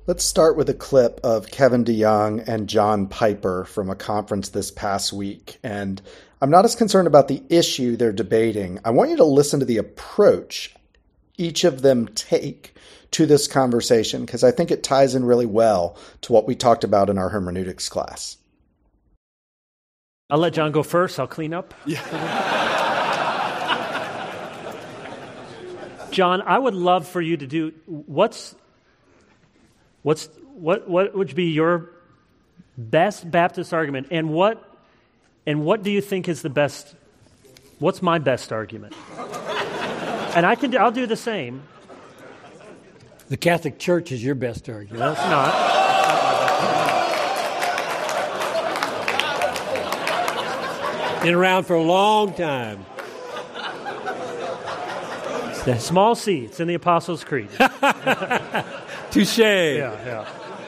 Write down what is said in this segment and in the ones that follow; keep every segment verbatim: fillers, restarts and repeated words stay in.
Let's start with a clip of Kevin DeYoung and John Piper from a conference this past week. And I'm not as concerned about the issue they're debating. I want you to listen to the approach each of them take to this conversation, because I think it ties in really well to what we talked about in our hermeneutics class. I'll let John go first. I'll clean up. Yeah. John, I would love for you to do, what's, what's, what, what would be your best Baptist argument, and what, and what do you think is the best, what's my best argument? And I can, I'll do the same. The Catholic Church is your best argument. No, it's not. Been around for a long time. The small c, it's in the Apostles' Creed. Touche. Yeah, yeah.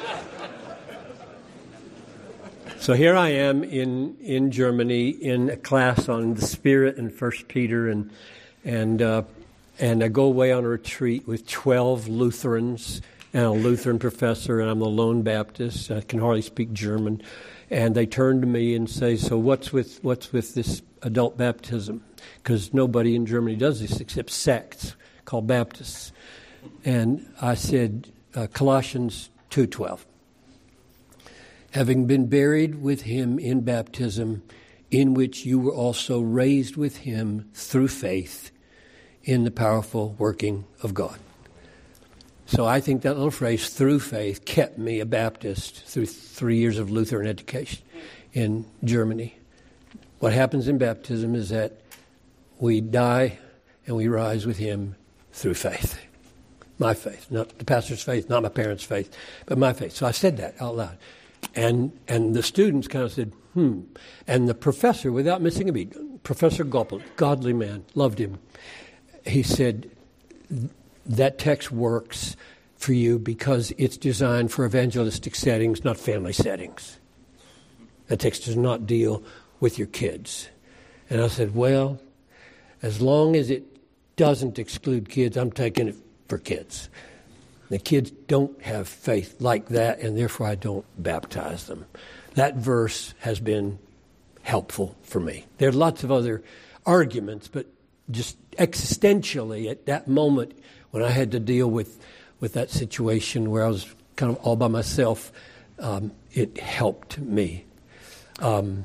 So here I am in, in Germany in a class on the Spirit in First Peter, and and uh, and I go away on a retreat with twelve Lutherans and a Lutheran professor, and I'm a lone Baptist. I can hardly speak German. And they turn to me and say, so what's with what's with this adult baptism? Because nobody in Germany does this except sects called Baptists. And I said, uh, Colossians two twelve. Having been buried with him in baptism, in which you were also raised with him through faith in the powerful working of God. So I think that little phrase, through faith, kept me a Baptist through three years of Lutheran education in Germany. What happens in baptism is that we die and we rise with him through faith. My faith, not the pastor's faith, not my parents' faith, but my faith. So I said that out loud. And and the students kind of said, hmm. And the professor, without missing a beat, Professor Goppel, godly man, loved him. He said, that text works for you because it's designed for evangelistic settings, not family settings. That text does not deal with your kids. And I said, well, as long as it doesn't exclude kids, I'm taking it for kids. The kids don't have faith like that, and therefore I don't baptize them. That verse has been helpful for me. There are lots of other arguments, but just existentially at that moment when I had to deal with, with that situation where I was kind of all by myself, um, it helped me. Um,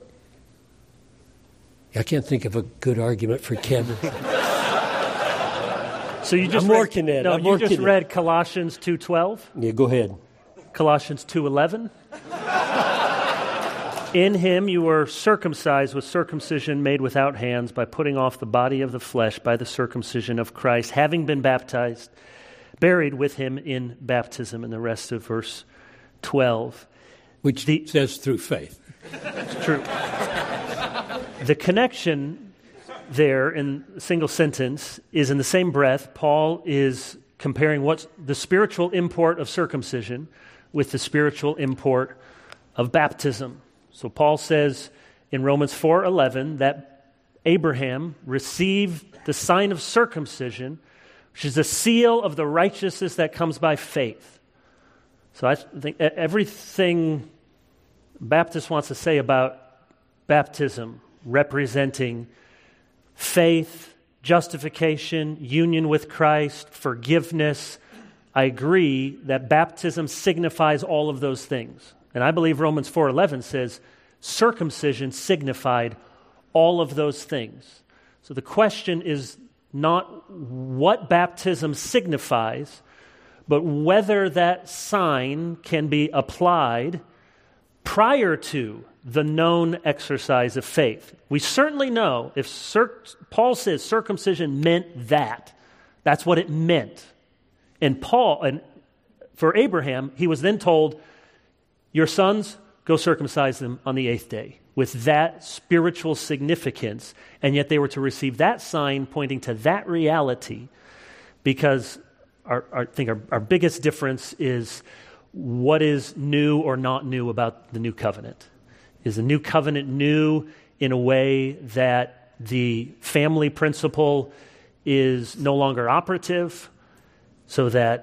I can't think of a good argument for Kevin. So you just I'm read, working it. No, I'm you working just it. read Colossians two twelve. Yeah, go ahead. Colossians two eleven. In him you were circumcised with circumcision made without hands, by putting off the body of the flesh by the circumcision of Christ, having been baptized, buried with him in baptism. And the rest of verse twelve. Which the, says through faith. It's true. The connection there in a single sentence is in the same breath. Paul is comparing what's the spiritual import of circumcision with the spiritual import of baptism. So Paul says in Romans four eleven that Abraham received the sign of circumcision, which is a seal of the righteousness that comes by faith. So I think everything Baptist wants to say about baptism representing faith, justification, union with Christ, forgiveness, I agree that baptism signifies all of those things. And I believe Romans four eleven says circumcision signified all of those things. So the question is not what baptism signifies, but whether that sign can be applied prior to the known exercise of faith. We certainly know if cir- Paul says circumcision meant that, that's what it meant. And Paul, and for Abraham, he was then told, your sons, go circumcise them on the eighth day, with that spiritual significance. And yet they were to receive that sign pointing to that reality, because our, our, I think our, our biggest difference is what is new or not new about the new covenant. Is the new covenant new in a way that the family principle is no longer operative, so that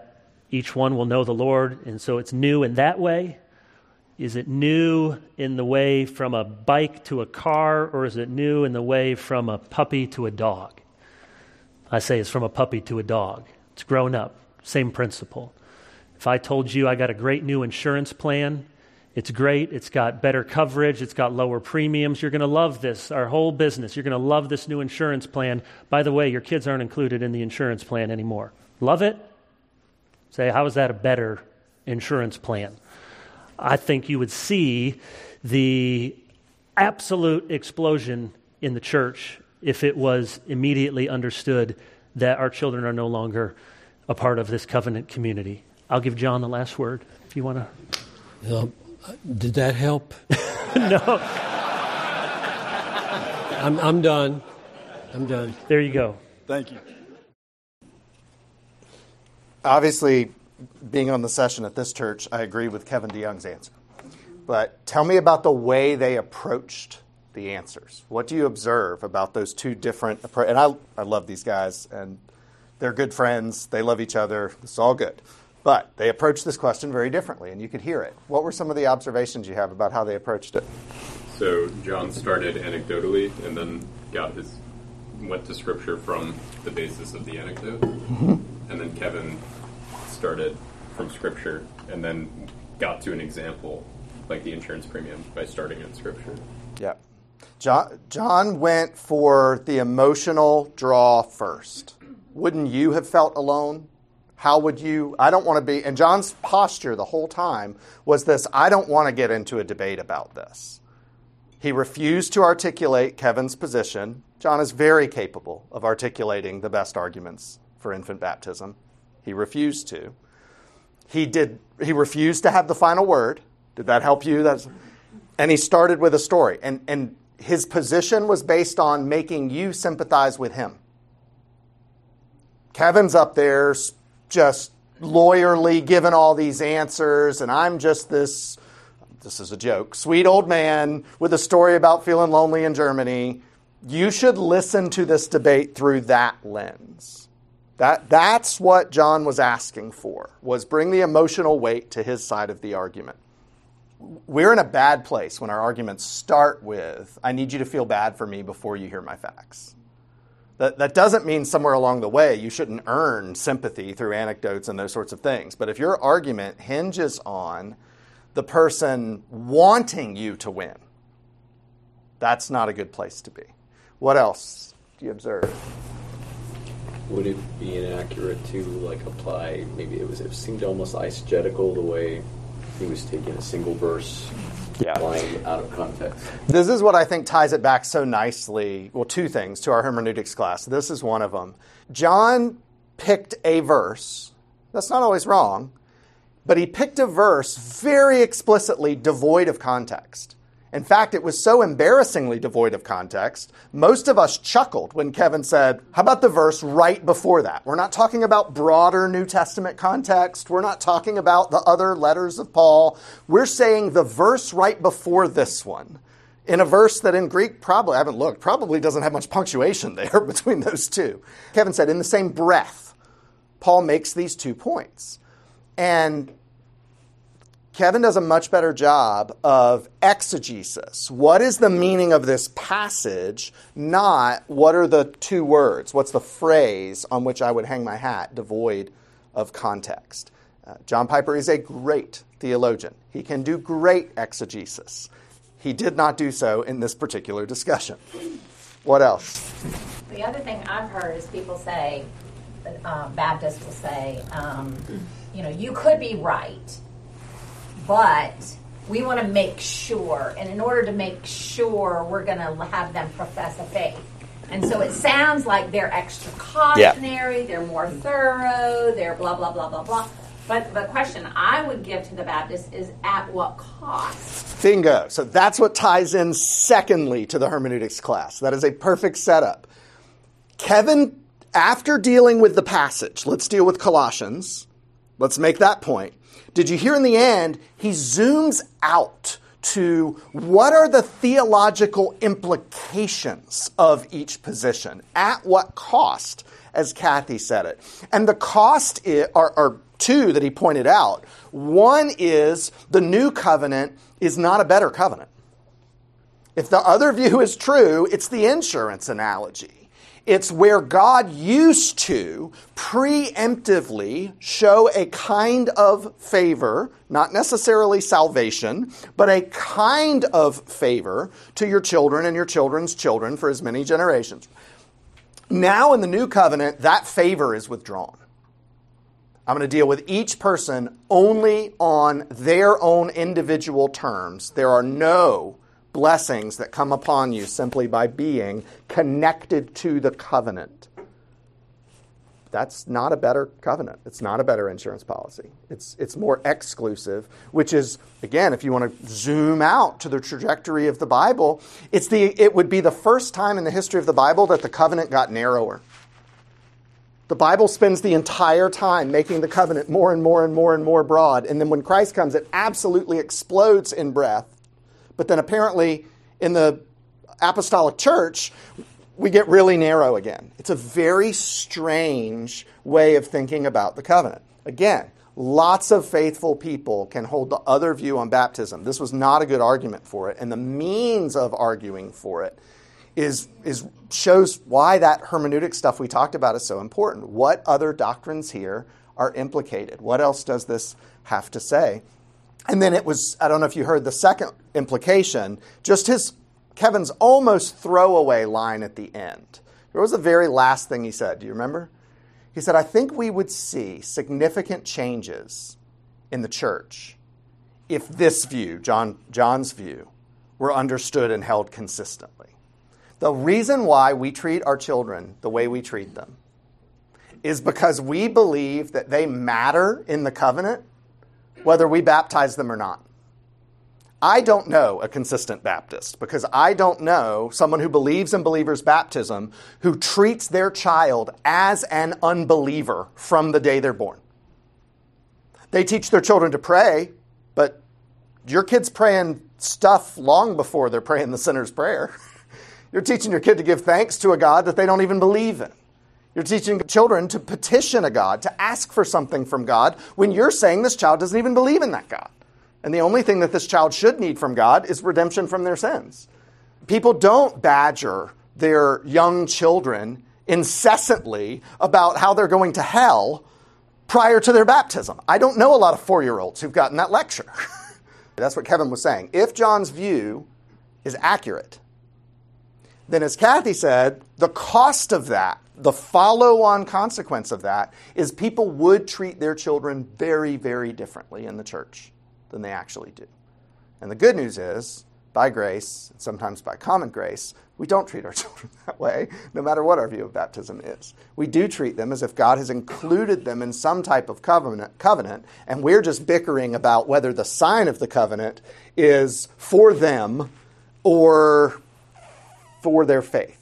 each one will know the Lord, and so it's new in that way. Is it new in the way from a bike to a car, or is it new in the way from a puppy to a dog? I say it's from a puppy to a dog. It's grown up. Same principle. If I told you I got a great new insurance plan, it's great, it's got better coverage, it's got lower premiums, you're going to love this, our whole business, you're going to love this new insurance plan. By the way, your kids aren't included in the insurance plan anymore. Love it? Say, how is that a better insurance plan? I think you would see the absolute explosion in the church if it was immediately understood that our children are no longer a part of this covenant community. I'll give John the last word if you want to. Um, did that help? No. I'm, I'm done. I'm done. There you go. Thank you. Obviously, being on the session at this church, I agree with Kevin DeYoung's answer. But tell me about the way they approached the answers. What do you observe about those two different approaches? And I, I love these guys, and they're good friends. They love each other. It's all good. But they approached this question very differently, and you could hear it. What were some of the observations you have about how they approached it? So John started anecdotally and then got his went to Scripture from the basis of the anecdote. Mm-hmm. And then Kevin started from Scripture and then got to an example like the insurance premium by starting in Scripture. Yeah. John, John went for the emotional draw first. Wouldn't you have felt alone? How would you, I don't want to be, and John's posture the whole time was this, I don't want to get into a debate about this. He refused to articulate Kevin's position. John is very capable of articulating the best arguments for infant baptism. He refused to. He did. He refused to have the final word. Did that help you? That's, and he started with a story. And, and his position was based on making you sympathize with him. Kevin's up there just lawyerly giving all these answers, and I'm just this, this is a joke, sweet old man with a story about feeling lonely in Germany. You should listen to this debate through that lens. That, that's what John was asking for, was bring the emotional weight to his side of the argument. We're in a bad place when our arguments start with, I need you to feel bad for me before you hear my facts. That, that doesn't mean somewhere along the way you shouldn't earn sympathy through anecdotes and those sorts of things. But if your argument hinges on the person wanting you to win, that's not a good place to be. What else do you observe? Would it be inaccurate to like apply, maybe it was, it seemed almost eisegetical the way he was taking a single verse, yeah, applying out of context? This is what I think ties it back so nicely, well, two things, to our hermeneutics class. This is one of them. John picked a verse. That's not always wrong, but he picked a verse very explicitly devoid of context. In fact, it was so embarrassingly devoid of context, most of us chuckled when Kevin said, how about the verse right before that? We're not talking about broader New Testament context. We're not talking about the other letters of Paul. We're saying the verse right before this one, in a verse that in Greek, probably, I haven't looked, probably doesn't have much punctuation there between those two. Kevin said, in the same breath, Paul makes these two points. And Kevin does a much better job of exegesis. What is the meaning of this passage, not what are the two words? What's the phrase on which I would hang my hat, devoid of context? Uh, John Piper is a great theologian. He can do great exegesis. He did not do so in this particular discussion. What else? The other thing I've heard is people say, uh, Baptists will say, um, you know, you could be right, but we want to make sure, and in order to make sure, we're going to have them profess a faith. And so it sounds like they're extra cautionary, yeah. They're more thorough, they're blah, blah, blah, blah, blah. But the question I would give to the Baptists is, at what cost? Bingo. So that's what ties in secondly to the hermeneutics class. That is a perfect setup. Kevin, after dealing with the passage, let's deal with Colossians. Let's make that point. Did you hear in the end, he zooms out to what are the theological implications of each position? At what cost, as Kathy said it. And the cost is, are, are two that he pointed out. One is the new covenant is not a better covenant. If the other view is true, it's the insurance analogy. It's where God used to preemptively show a kind of favor, not necessarily salvation, but a kind of favor to your children and your children's children for as many generations. Now in the new covenant, that favor is withdrawn. I'm going to deal with each person only on their own individual terms. There are no blessings that come upon you simply by being connected to the covenant. That's not a better covenant. It's not a better insurance policy. It's it's more exclusive, which is, again, if you want to zoom out to the trajectory of the Bible, it's the it would be the first time in the history of the Bible that the covenant got narrower. The Bible spends the entire time making the covenant more and more and more and more broad, and then when Christ comes, it absolutely explodes in breadth. But then apparently in the apostolic church, we get really narrow again. It's a very strange way of thinking about the covenant. Again, lots of faithful people can hold the other view on baptism. This was not a good argument for it. And the means of arguing for it is, is shows why that hermeneutic stuff we talked about is so important. What other doctrines here are implicated? What else does this have to say? And then it was, I don't know if you heard the second implication, just his, Kevin's almost throwaway line at the end. It was the very last thing he said. Do you remember? He said, I think we would see significant changes in the church if this view, John, John's view, were understood and held consistently. The reason why we treat our children the way we treat them is because we believe that they matter in the covenant whether we baptize them or not. I don't know a consistent Baptist because I don't know someone who believes in believers' baptism who treats their child as an unbeliever from the day they're born. They teach their children to pray, but your kid's praying stuff long before they're praying the sinner's prayer. You're teaching your kid to give thanks to a God that they don't even believe in. You're teaching children to petition a God, to ask for something from God, when you're saying this child doesn't even believe in that God. And the only thing that this child should need from God is redemption from their sins. People don't badger their young children incessantly about how they're going to hell prior to their baptism. I don't know a lot of four-year-olds who've gotten that lecture. That's what Kevin was saying. If John's view is accurate, then as Kathy said, the cost of that, the follow-on consequence of that, is people would treat their children very, very differently in the church than they actually do. And the good news is, by grace, sometimes by common grace, we don't treat our children that way, no matter what our view of baptism is. We do treat them as if God has included them in some type of covenant, covenant, and we're just bickering about whether the sign of the covenant is for them or for their faith.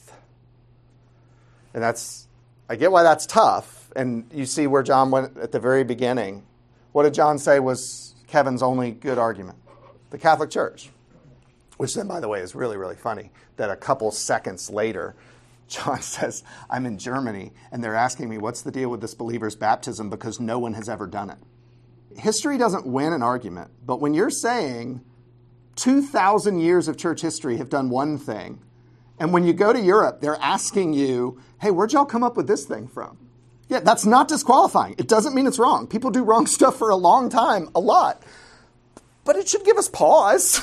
And that's, I get why that's tough. And you see where John went at the very beginning. What did John say was Kevin's only good argument? The Catholic Church. Which then, by the way, is really, really funny that a couple seconds later, John says, I'm in Germany, and they're asking me, what's the deal with this believer's baptism because no one has ever done it. History doesn't win an argument, but when you're saying two thousand years of church history have done one thing, and when you go to Europe, they're asking you, hey, where'd y'all come up with this thing from? Yeah, that's not disqualifying. It doesn't mean it's wrong. People do wrong stuff for a long time, a lot. But it should give us pause.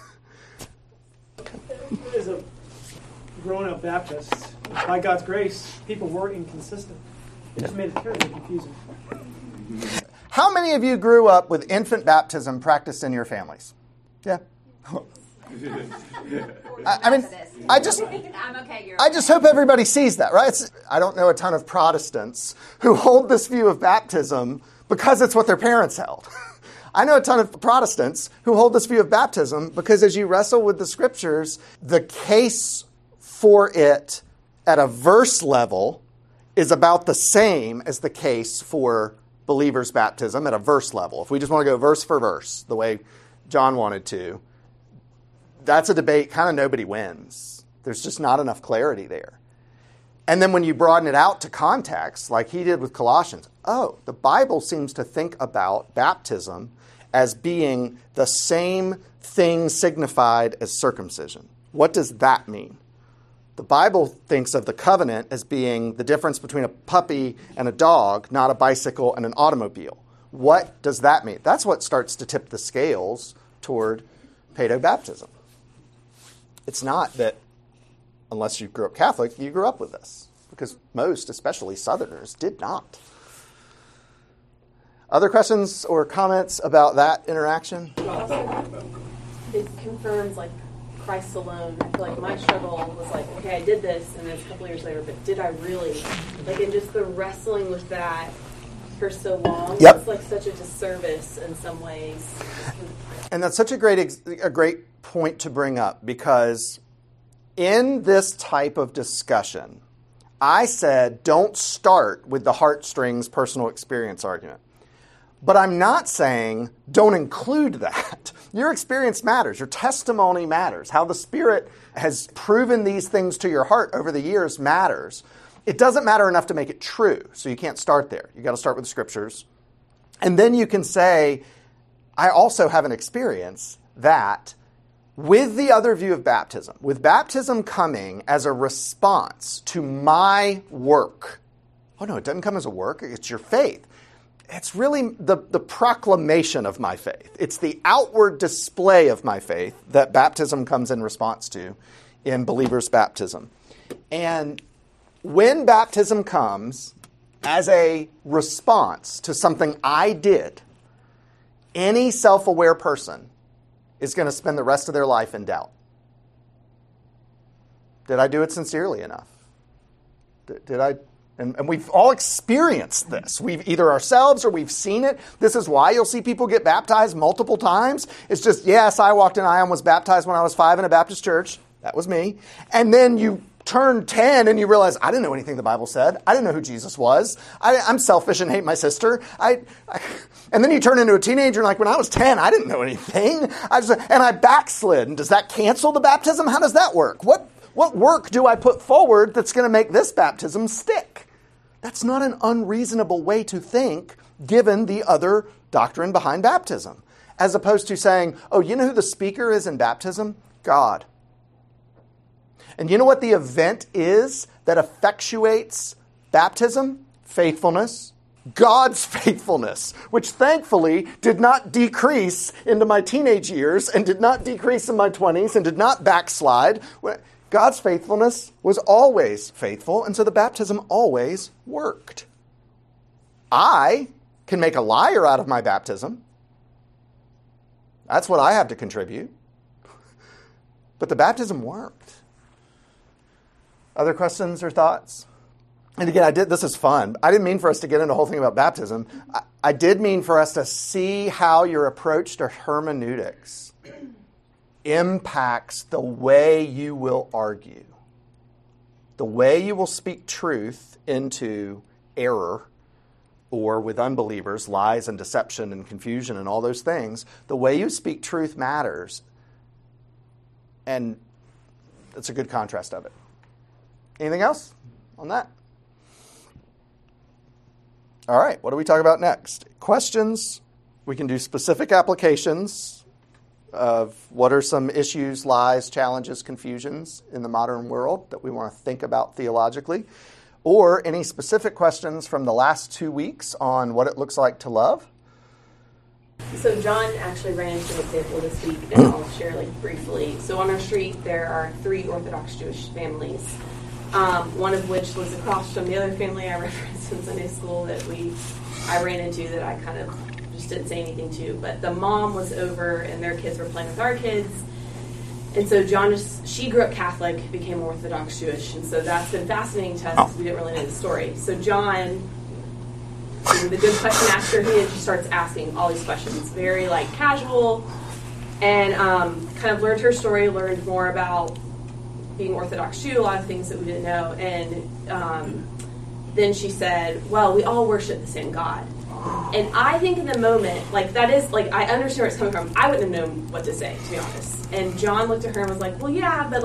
As a grown-up Baptist, by God's grace, people were inconsistent. It just made it terribly confusing. How many of you grew up with infant baptism practiced in your families? Yeah. I, I mean, I just, I'm okay, you're I just hope everybody sees that, right? It's, I don't know a ton of Protestants who hold this view of baptism because it's what their parents held. I know a ton of Protestants who hold this view of baptism because as you wrestle with the scriptures, the case for it at a verse level is about the same as the case for believers' baptism at a verse level. If we just want to go verse for verse, the way John wanted to, that's a debate kind of nobody wins. There's just not enough clarity there. And then when you broaden it out to context, like he did with Colossians, oh, the Bible seems to think about baptism as being the same thing signified as circumcision. What does that mean? The Bible thinks of the covenant as being the difference between a puppy and a dog, not a bicycle and an automobile. What does that mean? That's what starts to tip the scales toward paedobaptism. It's not that, unless you grew up Catholic, you grew up with this. Because most, especially Southerners, did not. Other questions or comments about that interaction? It confirms, like, Christ alone. I feel like my struggle was like, okay, I did this, and then a couple years later, but did I really? Like, and just the wrestling with that for so long. Yep. It's like such a disservice in some ways. And that's such a great ex- a great point to bring up, because in this type of discussion, I said don't start with the heartstrings personal experience argument. But I'm not saying don't include that. Your experience matters. Your testimony matters. How the Spirit has proven these things to your heart over the years matters. It doesn't matter enough to make it true, so you can't start there. You've got to start with the Scriptures. And then you can say, I also have an experience that with the other view of baptism, with baptism coming as a response to my work. Oh no, it doesn't come as a work. It's your faith. It's really the, the proclamation of my faith. It's the outward display of my faith that baptism comes in response to in believers' baptism. And when baptism comes as a response to something I did, any self-aware person is going to spend the rest of their life in doubt. Did I do it sincerely enough? Did, did I... And, and we've all experienced this. We've either ourselves or we've seen it. This is why you'll see people get baptized multiple times. It's just, yes, I walked in Ion, was baptized when I was five in a Baptist church. That was me. And then you turn ten and you realize, I didn't know anything the Bible said. I didn't know who Jesus was. I, I'm selfish and hate my sister. I, I, and then you turn into a teenager and like, when I was ten, I didn't know anything. I just, and I backslid. And does that cancel the baptism? How does that work? What What work do I put forward that's going to make this baptism stick? That's not an unreasonable way to think, given the other doctrine behind baptism. As opposed to saying, oh, you know who the speaker is in baptism? God. And you know what the event is that effectuates baptism? Faithfulness. God's faithfulness, which thankfully did not decrease into my teenage years and did not decrease in my twenties and did not backslide. God's faithfulness was always faithful, and so the baptism always worked. I can make a liar out of my baptism. That's what I have to contribute. But the baptism worked. Other questions or thoughts? And again, I did. This is fun. I didn't mean for us to get into a whole thing about baptism. I, I did mean for us to see how your approach to hermeneutics impacts the way you will argue, the way you will speak truth into error, or with unbelievers, lies and deception and confusion and all those things. The way you speak truth matters, and it's a good contrast of it. Anything else on that? All right, what do we talk about next? Questions. We can do specific applications of what are some issues, lies, challenges, confusions in the modern world that we want to think about theologically, or any specific questions from the last two weeks on what it looks like to love. So John actually ran into an example this week, and I'll share like briefly. So on our street, there are three Orthodox Jewish families, um, one of which lives across from the other family I referenced in Sunday school that we I ran into that I kind of just didn't say anything to, but the mom was over and their kids were playing with our kids, and so John just she grew up Catholic, became Orthodox Jewish, and so that's been fascinating to us because we didn't really know the story. So John, being the good question asker he is, just starts asking all these questions, very like casual, and um, kind of learned her story, learned more about being Orthodox Jew, a lot of things that we didn't know, and um, then she said, well, we all worship the same God. And I think in the moment, like that is, like I understand where it's coming from. I wouldn't have known what to say, to be honest. And John looked at her and was like, well, yeah, but like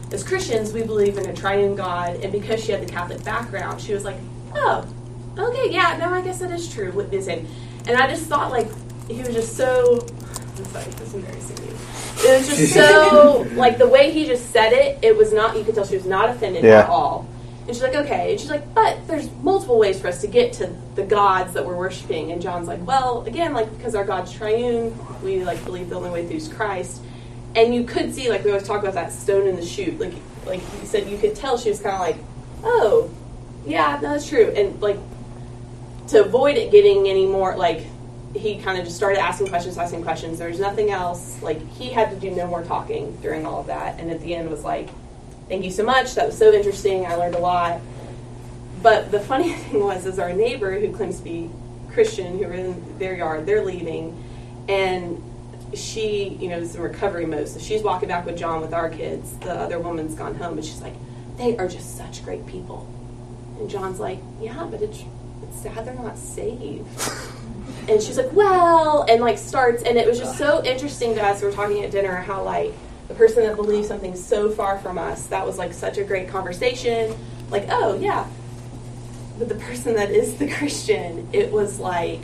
as Christians, we believe in a triune God, and because she had the Catholic background, she was like, oh, okay, yeah, no, I guess that is true, what they say. And I just thought, like, he was just so, I'm sorry, this is embarrassing you. It was just so, like, the way he just said it, it was not, you could tell she was not offended yeah. at all. And she's like, okay. And she's like, but there's multiple ways for us to get to the gods that we're worshiping. And John's like, well, again, like, because our God's triune, we, like, believe the only way through is Christ. And you could see, like, we always talk about that stone in the chute. Like, like you said, you could tell she was kind of like, oh, yeah, no, that's true. And, like, to avoid it getting any more, like, he kind of just started asking questions, asking questions. There was nothing else. Like, he had to do no more talking during all of that. And at the end was like, thank you so much. That was so interesting. I learned a lot. But the funny thing was, is our neighbor, who claims to be Christian, who were in their yard, they're leaving. And she, you know, is in recovery mode. So she's walking back with John with our kids. The other woman's gone home. And she's like, they are just such great people. And John's like, yeah, but it's, it's sad they're not saved. And she's like, well, and, like, starts. And it was just so interesting to us. We were talking at dinner how, like, the person that believes something so far from us, that was, like, such a great conversation. Like, oh, yeah. But the person that is the Christian, it was, like,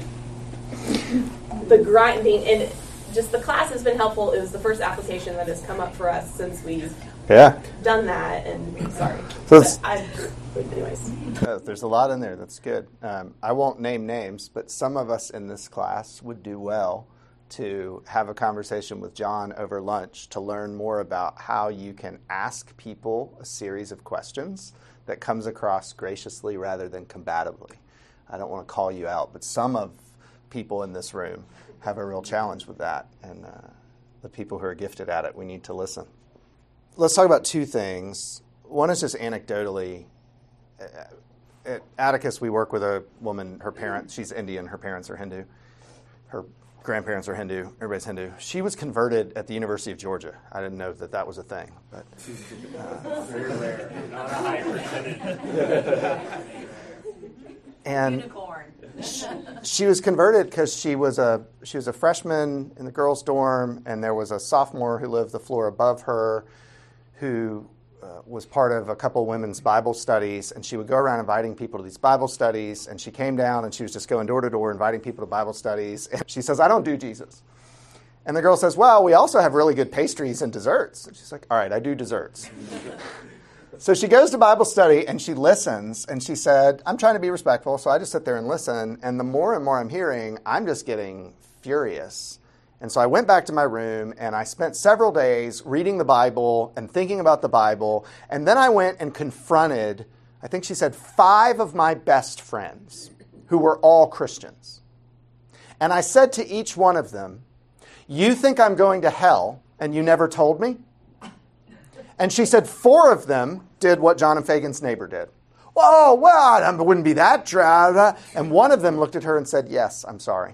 the grinding. And just the class has been helpful. It was the first application that has come up for us since we've yeah. done that. And, sorry. So but I, anyways. Uh, there's a lot in there. That's good. Um, I won't name names, but some of us in this class would do well to have a conversation with John over lunch to learn more about how you can ask people a series of questions that comes across graciously rather than combatively. I don't want to call you out, but some of people in this room have a real challenge with that, and uh, the people who are gifted at it, we need to listen. Let's talk about two things. One is just anecdotally. At Atticus, we work with a woman, her parents, she's Indian, her parents are Hindu. Her grandparents are Hindu, everybody's Hindu. She was converted at the University of Georgia. I didn't know that that was a thing. But, uh, very rare, not a high percentage. And Unicorn. she, she was converted because she was a she was a freshman in the girls' dorm, and there was a sophomore who lived the floor above her who Uh, was part of a couple women's Bible studies, and she would go around inviting people to these Bible studies, and she came down and she was just going door to door inviting people to Bible studies, and she says, I don't do Jesus. And the girl says, well, we also have really good pastries and desserts. And she's like, all right, I do desserts. So she goes to Bible study and she listens, and she said, I'm trying to be respectful, so I just sit there and listen, and the more and more I'm hearing, I'm just getting furious. And so I went back to my room, and I spent several days reading the Bible and thinking about the Bible. And then I went and confronted, I think she said, five of my best friends who were all Christians. And I said to each one of them, you think I'm going to hell, and you never told me? And she said four of them did what John and Fagan's neighbor did. Whoa, well, it wouldn't be that dry. And one of them looked at her and said, yes, I'm sorry.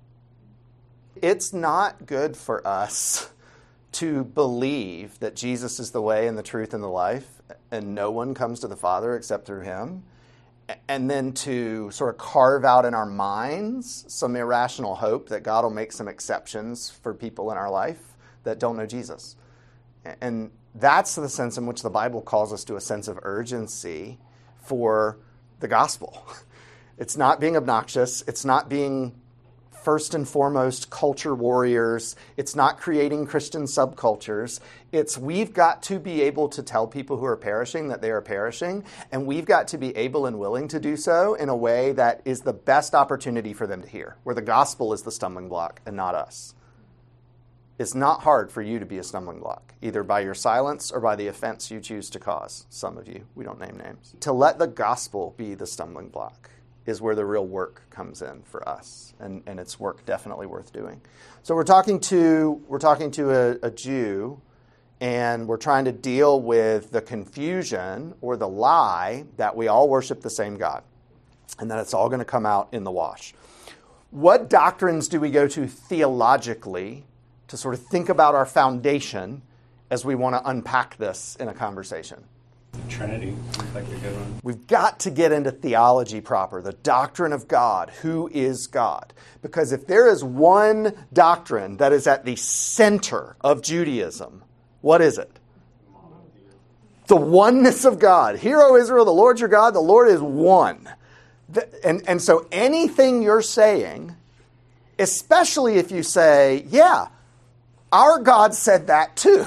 It's not good for us to believe that Jesus is the way and the truth and the life, and no one comes to the Father except through him, and then to sort of carve out in our minds some irrational hope that God will make some exceptions for people in our life that don't know Jesus. And that's the sense in which the Bible calls us to a sense of urgency for the gospel. It's not being obnoxious. It's not being first and foremost culture warriors. It's not creating Christian subcultures. It's we've got to be able to tell people who are perishing that they are perishing, and we've got to be able and willing to do so in a way that is the best opportunity for them to hear, where the gospel is the stumbling block and not us. It's not hard for you to be a stumbling block, either by your silence or by the offense you choose to cause. Some of you, we don't name names. To let the gospel be the stumbling block is where the real work comes in for us, and, and it's work definitely worth doing. So we're talking to we're talking to a, a Jew, and we're trying to deal with the confusion or the lie that we all worship the same God, and that it's all going to come out in the wash. What doctrines do we go to theologically to sort of think about our foundation as we want to unpack this in a conversation? The Trinity seems like a good one. We've got to get into theology proper, the doctrine of God. Who is God? Because if there is one doctrine that is at the center of Judaism, what is it? The oneness of God. Hear, O Israel, the Lord your God, the Lord is one. And, and so anything you're saying, especially if you say, yeah, our God said that too,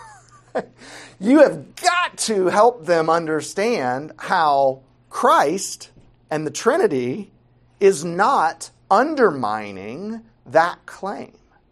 you have got to help them understand how Christ and the Trinity is not undermining that claim.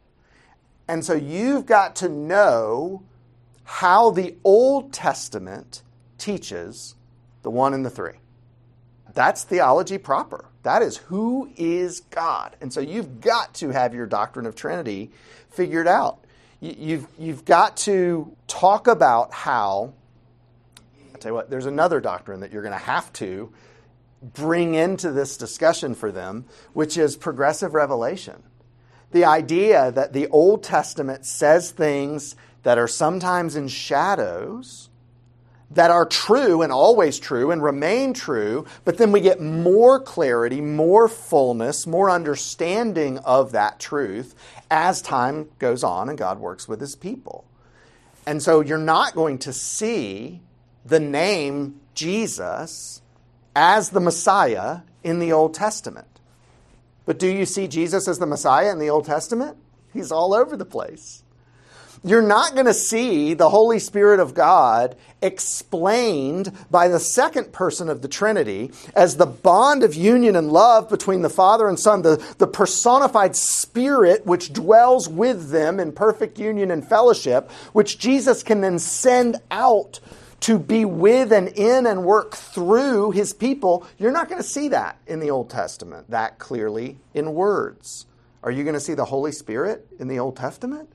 And so you've got to know how the Old Testament teaches the one and the three. That's theology proper. That is who is God. And so you've got to have your doctrine of Trinity figured out. You've, you've got to talk about how, I'll tell you what, there's another doctrine that you're going to have to bring into this discussion for them, which is progressive revelation. The idea that the Old Testament says things that are sometimes in shadows, that are true and always true and remain true, but then we get more clarity, more fullness, more understanding of that truth as time goes on and God works with his people. And so you're not going to see the name Jesus as the Messiah in the Old Testament. But do you see Jesus as the Messiah in the Old Testament? He's all over the place. You're not going to see the Holy Spirit of God explained by the second person of the Trinity as the bond of union and love between the Father and Son, the, the personified Spirit which dwells with them in perfect union and fellowship, which Jesus can then send out to be with and in and work through his people. You're not going to see that in the Old Testament that clearly in words. Are you going to see the Holy Spirit in the Old Testament?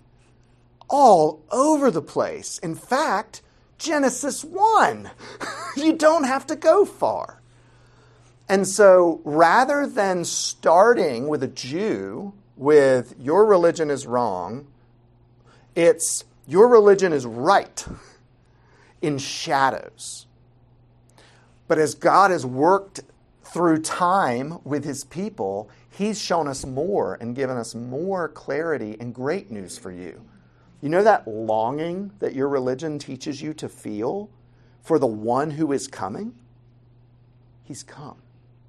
All over the place. In fact, Genesis one. You don't have to go far. And so rather than starting with a Jew with your religion is wrong, it's your religion is right in shadows. But as God has worked through time with his people, he's shown us more and given us more clarity and great news for you. You know that longing that your religion teaches you to feel for the one who is coming? He's come.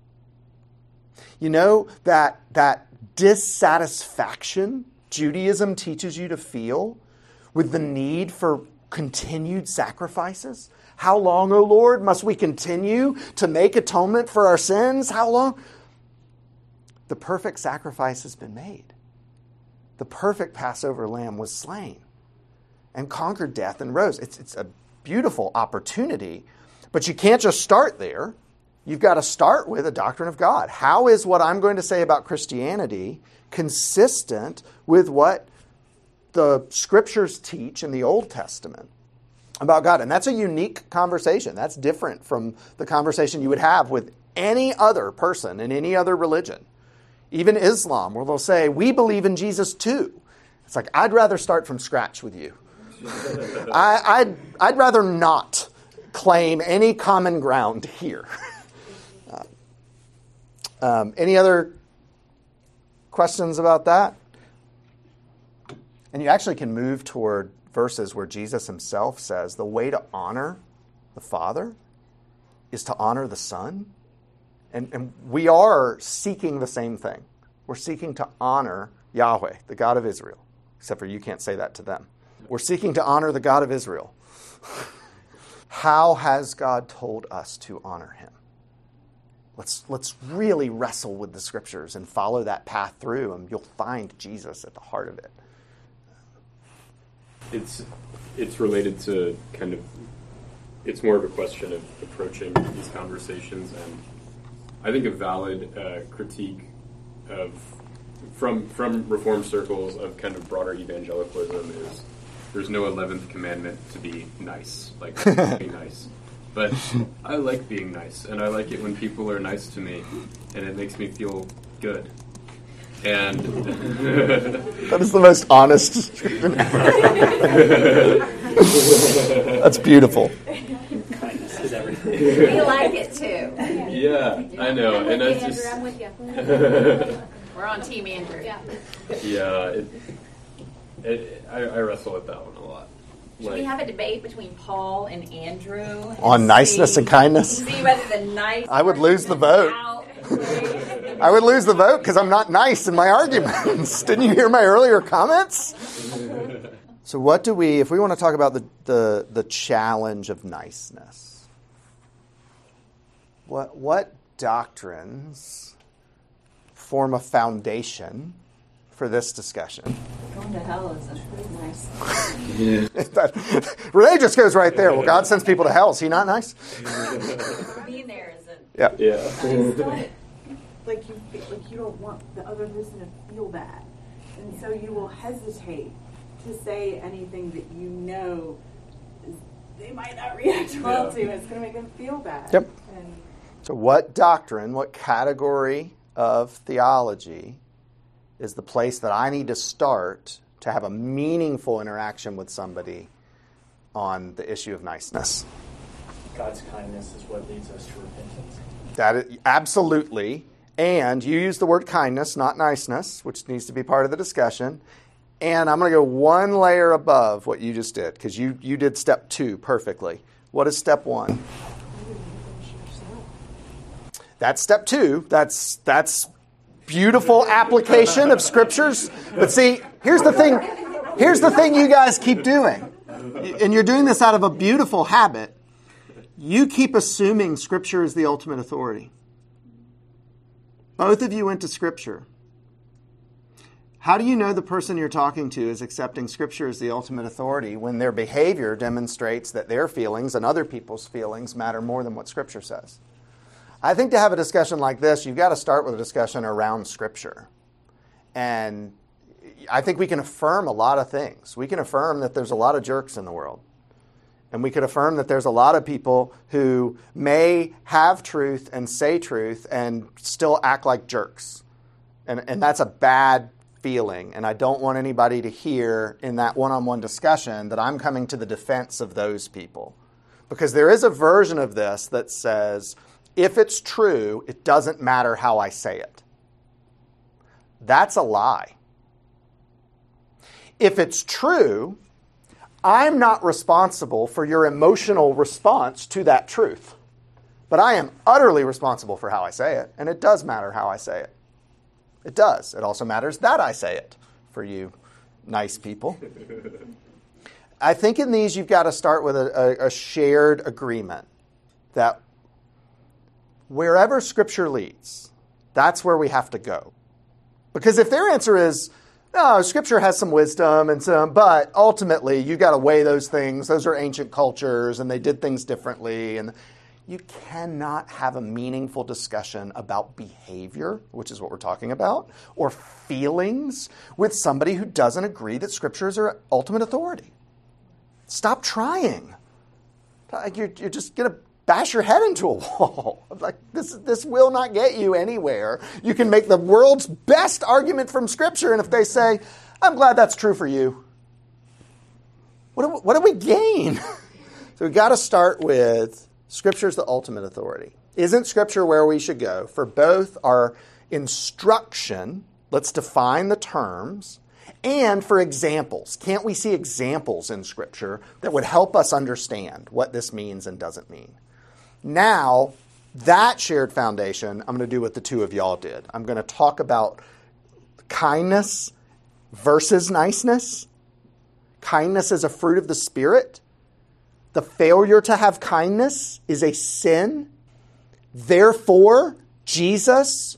You know that, that dissatisfaction Judaism teaches you to feel with the need for continued sacrifices? How long, O Lord, must we continue to make atonement for our sins? How long? The perfect sacrifice has been made. The perfect Passover lamb was slain and conquered death and rose. It's, it's a beautiful opportunity, but you can't just start there. You've got to start with a doctrine of God. How is what I'm going to say about Christianity consistent with what the Scriptures teach in the Old Testament about God? And that's a unique conversation. That's different from the conversation you would have with any other person in any other religion. Even Islam, where they'll say, we believe in Jesus too. It's like, I'd rather start from scratch with you. I, I'd, I'd rather not claim any common ground here. Uh, um, any other questions about that? And you actually can move toward verses where Jesus himself says the way to honor the Father is to honor the Son. And, and we are seeking the same thing. We're seeking to honor Yahweh, the God of Israel. Except for you can't say that to them. We're seeking to honor the God of Israel. How has God told us to honor him? Let's, let's really wrestle with the Scriptures and follow that path through, and you'll find Jesus at the heart of it. It's, it's related to kind of, it's more of a question of approaching these conversations, and I think a valid uh, critique of from from Reformed circles of kind of broader evangelicalism is there's no eleventh commandment to be nice, like be nice. But I like being nice, and I like it when people are nice to me, and it makes me feel good. And that is the most honest description ever. That's beautiful. Kindness is everything. We like it too. Yeah, I know, and I just. I'm with you. We're on Team Andrew. Yeah. Yeah, it, it, I, I wrestle with that one a lot. Should we have a debate between Paul and Andrew? And On niceness see, and kindness? See whether the nice. I would lose the vote. I would lose the vote because I'm not nice in my arguments. Didn't you hear my earlier comments? So what do we, if we want to talk about the, the, the challenge of niceness, what, what doctrines form a foundation for this discussion? Going to hell is really nice. that, Renee just goes right there. Well, God sends people to hell. Is he not nice? Being there isn't. Yeah. Yeah. Like you, like you don't want the other person to feel bad, and so you will hesitate to say anything that you know is, they might not react well yeah. to. It's going to make them feel bad. Yep. And so, what doctrine, what category of theology is the place that I need to start to have a meaningful interaction with somebody on the issue of niceness? God's kindness is what leads us to repentance. That is, absolutely. And you use the word kindness, not niceness, which needs to be part of the discussion. And I'm going to go one layer above what you just did, because you, you did step two perfectly. What is step one? That's step two. That's that's beautiful application of scriptures. But see, here's the thing. Here's the thing you guys keep doing. And you're doing this out of a beautiful habit. You keep assuming Scripture is the ultimate authority. Both of you went to Scripture. How do you know the person you're talking to is accepting Scripture as the ultimate authority when their behavior demonstrates that their feelings and other people's feelings matter more than what Scripture says? I think to have a discussion like this, you've got to start with a discussion around Scripture. And I think we can affirm a lot of things. We can affirm that there's a lot of jerks in the world. And we could affirm that there's a lot of people who may have truth and say truth and still act like jerks. And, and that's a bad feeling. And I don't want anybody to hear in that one-on-one discussion that I'm coming to the defense of those people. Because there is a version of this that says, if it's true, it doesn't matter how I say it. That's a lie. If it's true, I'm not responsible for your emotional response to that truth. But I am utterly responsible for how I say it, and it does matter how I say it. It does. It also matters that I say it, for you nice people. I think in these you've got to start with a, a, a shared agreement that wherever Scripture leads, that's where we have to go. Because if their answer is, no, Scripture has some wisdom, and some, but ultimately you've got to weigh those things. Those are ancient cultures, and they did things differently. And you cannot have a meaningful discussion about behavior, which is what we're talking about, or feelings with somebody who doesn't agree that Scripture is their ultimate authority. Stop trying. You're, you're just going to bash your head into a wall. Like this, this will not get you anywhere. You can make the world's best argument from Scripture, and if they say, I'm glad that's true for you, what do, what do we gain? So we've got to start with Scripture's the ultimate authority. Isn't Scripture where we should go for both our instruction, let's define the terms, and for examples? Can't we see examples in Scripture that would help us understand what this means and doesn't mean? Now, that shared foundation, I'm going to do what the two of y'all did. I'm going to talk about kindness versus niceness. Kindness is a fruit of the Spirit. The failure to have kindness is a sin. Therefore, Jesus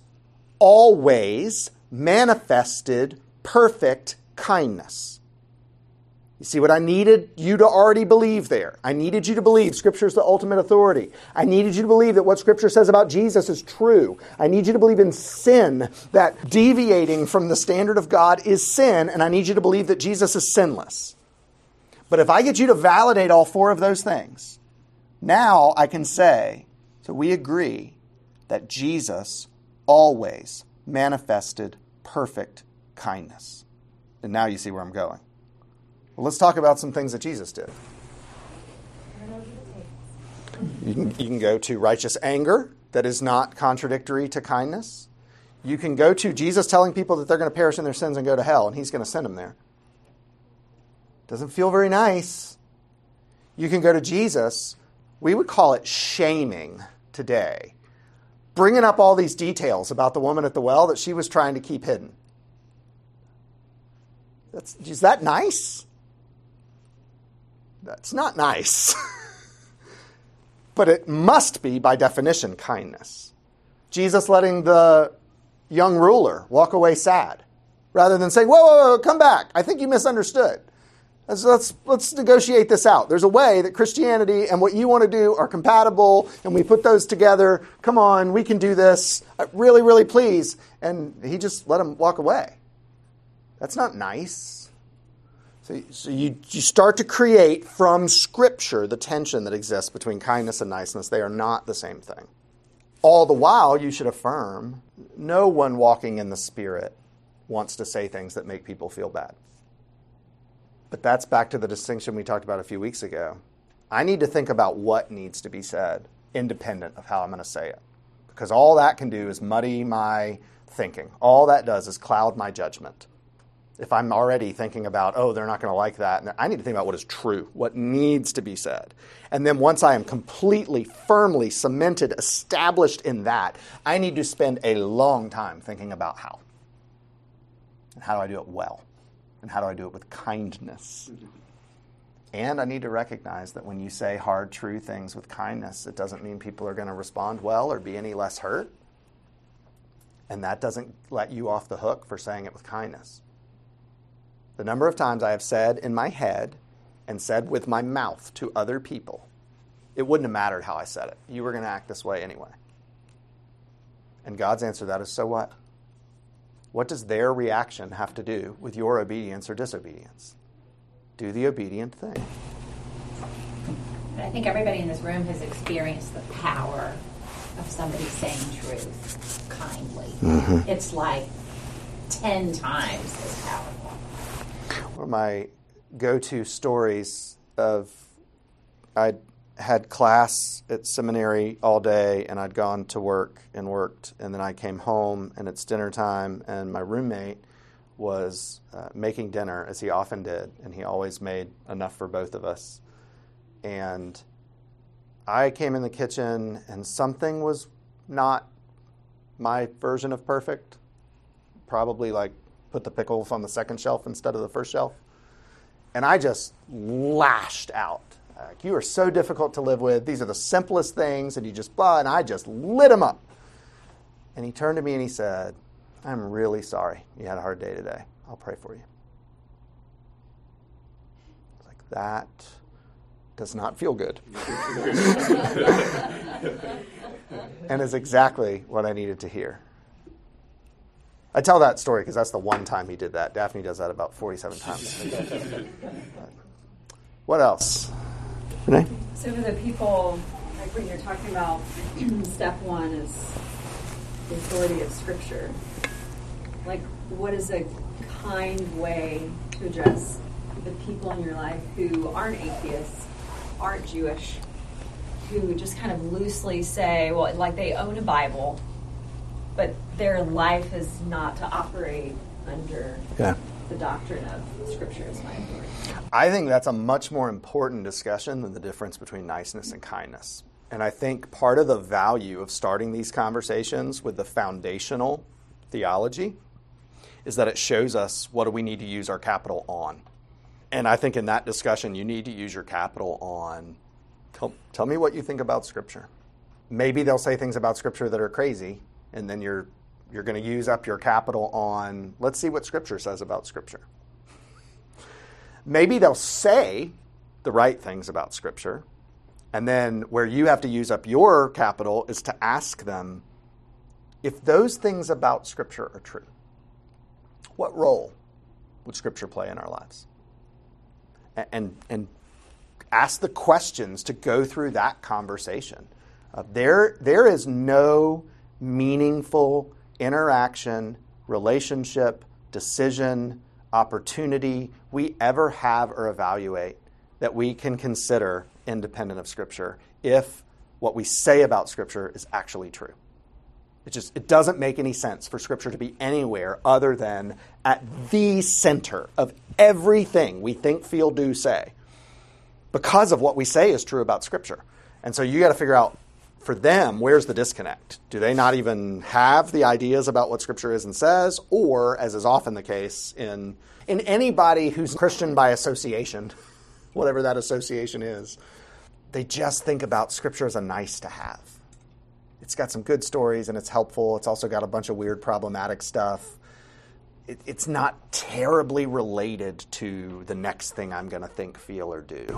always manifested perfect kindness. You see what I needed you to already believe there? I needed you to believe Scripture is the ultimate authority. I needed you to believe that what Scripture says about Jesus is true. I need you to believe in sin, that deviating from the standard of God is sin, and I need you to believe that Jesus is sinless. But if I get you to validate all four of those things, now I can say, so we agree that Jesus always manifested perfect kindness. And now you see where I'm going. Well, let's talk about some things that Jesus did. You can, you can go to righteous anger that is not contradictory to kindness. You can go to Jesus telling people that they're going to perish in their sins and go to hell, and he's going to send them there. Doesn't feel very nice, You can go to Jesus. We would call it shaming today. Bringing up all these details about the woman at the well that she was trying to keep hidden. That's, is that nice? That's not nice. But it must be, by definition, kindness. Jesus letting the young ruler walk away sad, rather than saying, whoa, whoa, whoa, come back. I think you misunderstood. Let's, let's, let's negotiate this out. There's a way that Christianity and what you want to do are compatible, and we put those together. Come on, we can do this. Really, really please. And he just let him walk away. That's not nice. So, so you, you start to create from Scripture the tension that exists between kindness and niceness. They are not the same thing. All the while, you should affirm, no one walking in the Spirit wants to say things that make people feel bad. But that's back to the distinction we talked about a few weeks ago. I need to think about what needs to be said, independent of how I'm going to say it. Because all that can do is muddy my thinking. All that does is cloud my judgment. If I'm already thinking about, oh, they're not going to like that, I need to think about what is true, what needs to be said. And then once I am completely, firmly cemented, established in that, I need to spend a long time thinking about how. And how do I do it well? And how do I do it with kindness? And I need to recognize that when you say hard, true things with kindness, it doesn't mean people are going to respond well or be any less hurt. And that doesn't let you off the hook for saying it with kindness. The number of times I have said in my head and said with my mouth to other people, it wouldn't have mattered how I said it. You were going to act this way anyway. And God's answer to that is, so what? What does their reaction have to do with your obedience or disobedience? Do the obedient thing. But I think everybody in this room has experienced the power of somebody saying truth kindly. Mm-hmm. It's like ten times as powerful. One of my go-to stories of, I'd had class at seminary all day, and I'd gone to work and worked, and then I came home, and it's dinner time, and my roommate was uh, making dinner, as he often did, and he always made enough for both of us. And I came in the kitchen, and something was not my version of perfect. Probably like put the pickles on the second shelf instead of the first shelf. And I just lashed out. Like, you are so difficult to live with. These are the simplest things, and you just blah, and I just lit him up. And he turned to me and he said, I'm really sorry you had a hard day today. I'll pray for you. Like, that does not feel good. And is exactly what I needed to hear. I tell that story because that's the one time he did that. Daphne does that about forty-seven times. What else? Renee? So for the people, like when you're talking about step one is the authority of Scripture, like what is a kind way to address the people in your life who aren't atheists, aren't Jewish, who just kind of loosely say, well, like they own a Bible, but their life is not to operate under yeah. the doctrine of Scripture as my authority? I think that's a much more important discussion than the difference between niceness and kindness. And I think part of the value of starting these conversations with the foundational theology is that it shows us what do we need to use our capital on. And I think in that discussion, you need to use your capital on, tell, tell me what you think about Scripture. Maybe they'll say things about Scripture that are crazy, and then you're you're going to use up your capital on, let's see what Scripture says about Scripture. Maybe they'll say the right things about Scripture, and then where you have to use up your capital is to ask them, if those things about Scripture are true, what role would Scripture play in our lives? And, and, and ask the questions to go through that conversation. Uh, there, there is no meaningful interaction, relationship, decision, opportunity we ever have or evaluate that we can consider independent of Scripture if what we say about Scripture is actually true. It just it doesn't make any sense for Scripture to be anywhere other than at the center of everything we think, feel, do, say. because of what we say is true about Scripture. And so you got to figure out, for them, where's the disconnect? Do they not even have the ideas about what Scripture is and says? Or, as is often the case in, in anybody who's Christian by association, whatever that association is, they just think about Scripture as a nice to have. It's got some good stories and it's helpful. It's also got a bunch of weird problematic stuff. It, it's not terribly related to the next thing I'm going to think, feel, or do.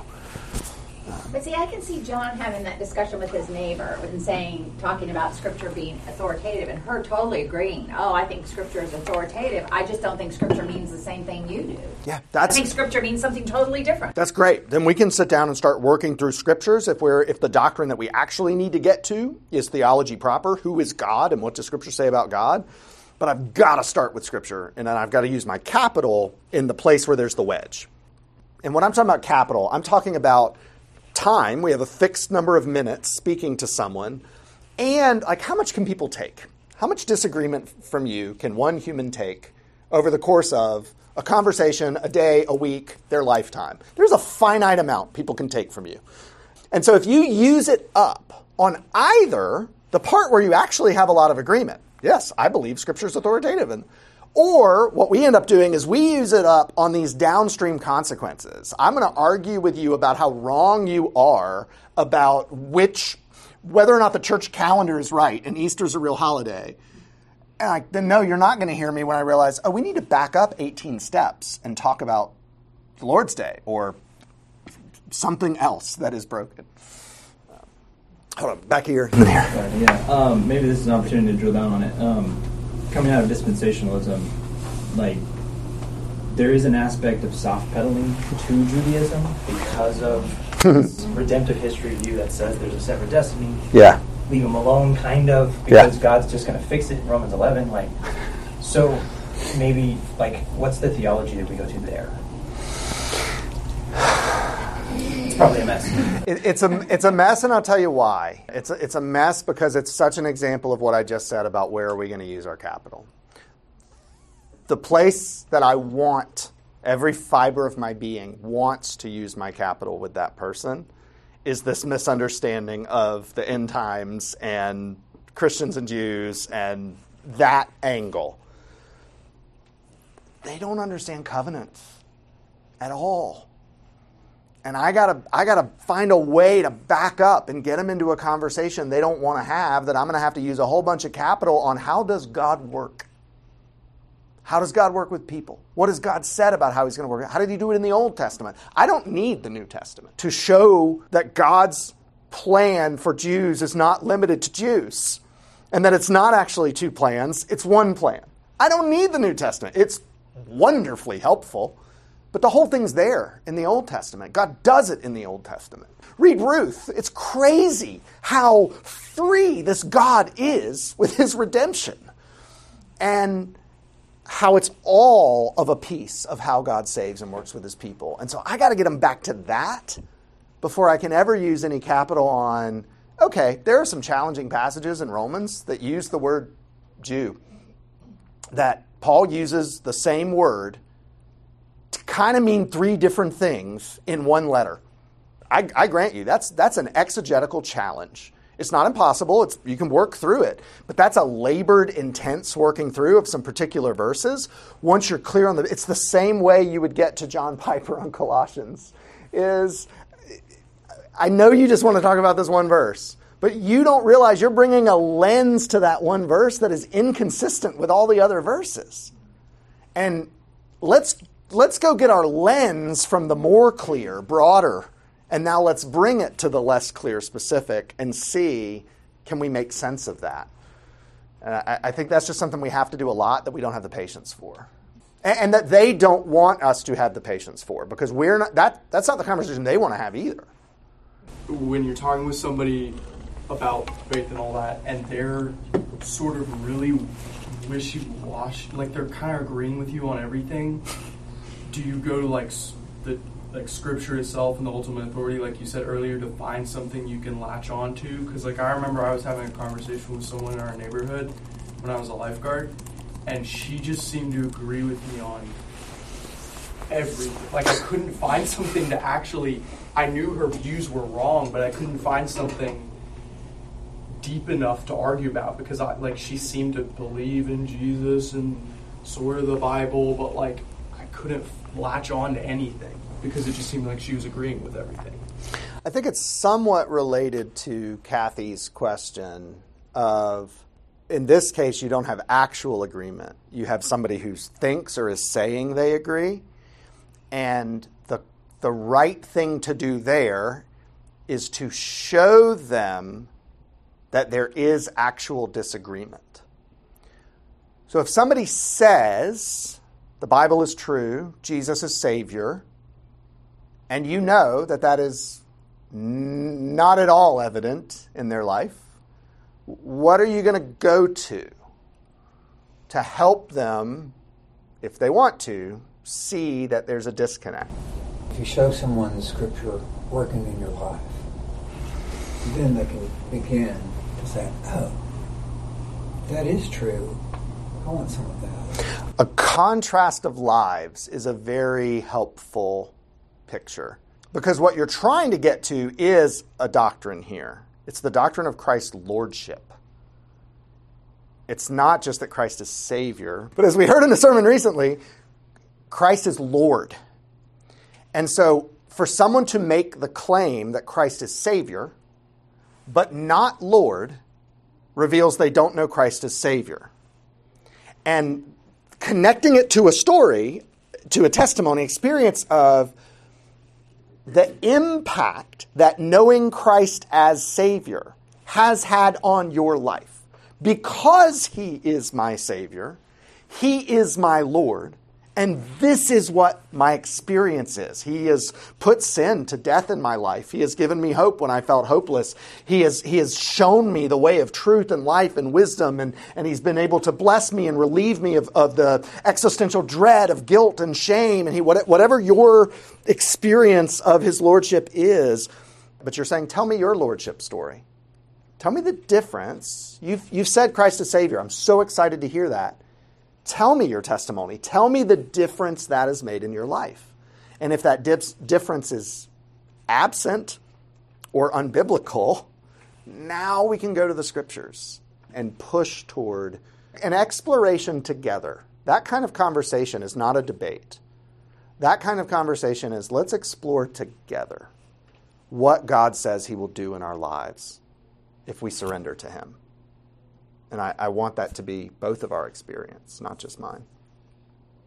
But see, I can see John having that discussion with his neighbor and saying, talking about Scripture being authoritative, and her totally agreeing, oh, I think Scripture is authoritative. I just don't think Scripture means the same thing you do. Yeah, that's... I think Scripture means something totally different. That's great. Then we can sit down and start working through Scriptures if we're if the doctrine that we actually need to get to is theology proper. Who is God and what does Scripture say about God? But I've got to start with Scripture, and then I've got to use my capital in the place where there's the wedge. And when I'm talking about capital, I'm talking about time. We have a fixed number of minutes speaking to someone. And like, how much can people take? How much disagreement from you can one human take over the course of a conversation, a day, a week, their lifetime? There's a finite amount people can take from you. And so if you use it up on either the part where you actually have a lot of agreement, yes, I believe Scripture is authoritative, and or what we end up doing is we use it up on these downstream consequences. I'm going to argue with you about how wrong you are about which, whether or not the church calendar is right and Easter's a real holiday. And I, then no, you're not going to hear me when I realize, oh, we need to back up eighteen steps and talk about the Lord's Day or something else that is broken. Uh, hold on, back here. Sorry, yeah, um, maybe this is an opportunity to drill down on it. Um, Coming out of dispensationalism, like, there is an aspect of soft pedaling to Judaism because of this redemptive history view that says there's a separate destiny. Yeah. Leave them alone, kind of, because yeah. God's just going to fix it in Romans eleven. Like, so maybe, like, what's the theology that we go to there? It's probably a mess. It, it's a it's a mess, and I'll tell you why. It's a, it's a mess because it's such an example of what I just said about where are we going to use our capital. The place that I want, every fiber of my being wants to use my capital with that person, is this misunderstanding of the end times and Christians and Jews and that angle. They don't understand covenants at all. And I gotta, I gotta find a way to back up and get them into a conversation they don't want to have, that I'm going to have to use a whole bunch of capital on. How does God work? How does God work with people? What has God said about how he's going to work? How did he do it in the Old Testament? I don't need the New Testament to show that God's plan for Jews is not limited to Jews and that it's not actually two plans, it's one plan. I don't need the New Testament. It's wonderfully helpful. But the whole thing's there in the Old Testament. God does it in the Old Testament. Read Ruth. It's crazy how free this God is with his redemption. And how it's all of a piece of how God saves and works with his people. And so I got to get them back to that before I can ever use any capital on, okay, there are some challenging passages in Romans that use the word Jew. That Paul uses the same word to kind of mean three different things in one letter. I, I grant you, that's that's an exegetical challenge. It's not impossible. It's, you can work through it. But that's a labored, intense working through of some particular verses. Once you're clear on the... It's the same way you would get to John Piper on Colossians. Is, I know you just want to talk about this one verse, but you don't realize you're bringing a lens to that one verse that is inconsistent with all the other verses. And let's... Let's go get our lens from the more clear, broader, and now let's bring it to the less clear, specific, and see, can we make sense of that? And I, I think that's just something we have to do a lot that we don't have the patience for. And, and that they don't want us to have the patience for, because we're not, that, that's not the conversation they want to have either. When you're talking with somebody about faith and all that, and they're sort of really wishy-washy, like they're kind of agreeing with you on everything, do you go to like the like Scripture itself and the ultimate authority, like you said earlier, to find something you can latch on to? Because like I remember I was having a conversation with someone in our neighborhood when I was a lifeguard, and she just seemed to agree with me on everything. Like I couldn't find something to actually. I knew her views were wrong, but I couldn't find something deep enough to argue about because I like she seemed to believe in Jesus and sort of the Bible, but like I couldn't latch on to anything because it just seemed like she was agreeing with everything. I think it's somewhat related to Kathy's question of, in this case, you don't have actual agreement. You have somebody who thinks or is saying they agree, and the the right thing to do there is to show them that there is actual disagreement. So if somebody says the Bible is true, Jesus is Savior, and you know that that is n- not at all evident in their life, what are you going to go to to help them, if they want to, see that there's a disconnect? If you show someone the Scripture working in your life, then they can begin to say, oh, that is true. I want some of that. A contrast of lives is a very helpful picture because what you're trying to get to is a doctrine here. It's the doctrine of Christ's lordship. It's not just that Christ is Savior, but as we heard in a sermon recently, Christ is Lord. And so for someone to make the claim that Christ is Savior, but not Lord, reveals they don't know Christ as Savior. And connecting it to a story, to a testimony experience of the impact that knowing Christ as Savior has had on your life. Because He is my Savior, He is my Lord, and this is what my experience is. He has put sin to death in my life. He has given me hope when I felt hopeless. He has, he has shown me the way of truth and life and wisdom, and, and He's been able to bless me and relieve me of, of the existential dread of guilt and shame. And he, whatever your experience of His Lordship is, but you're saying, tell me your Lordship story. Tell me the difference. You've, you've said Christ is Savior. I'm so excited to hear that. Tell me your testimony. Tell me the difference that has made in your life. And if that dips, difference is absent or unbiblical, now we can go to the Scriptures and push toward an exploration together. That kind of conversation is not a debate. That kind of conversation is, let's explore together what God says He will do in our lives if we surrender to Him. And I, I want that to be both of our experience, not just mine.